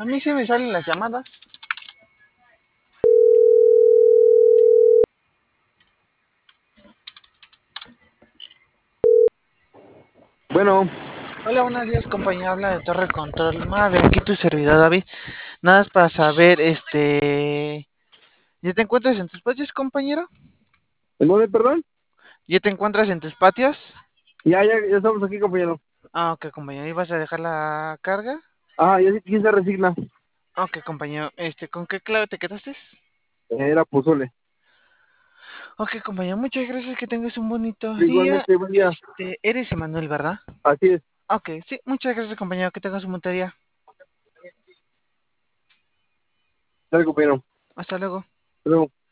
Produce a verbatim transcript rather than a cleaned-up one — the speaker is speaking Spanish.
A mí sí me salen las llamadas. Bueno, Hola, buenos días, compañero. Habla de Torre Control. Madre, aquí tu servidor, David. Nada más para saber, este. ¿Ya te encuentras en tus patios, compañero? ¿en dónde, perdón? ¿Ya te encuentras en tus patios? Ya, ya, ya estamos aquí, compañero. Ah, ok, compañero. ¿Ibas a dejar la carga? Ah, ya sé quién se resigna. Ok, compañero. Este, ¿con qué clave te quedaste? Era Pozole. Ok, compañero. Muchas gracias. Que tengas un bonito día. Igualmente, buen día. Este, eres Emanuel, ¿verdad? Así es. Ok, sí. Muchas gracias, compañero. Que tengas un bonito día. Dale, compañero. Hasta luego. Hasta luego.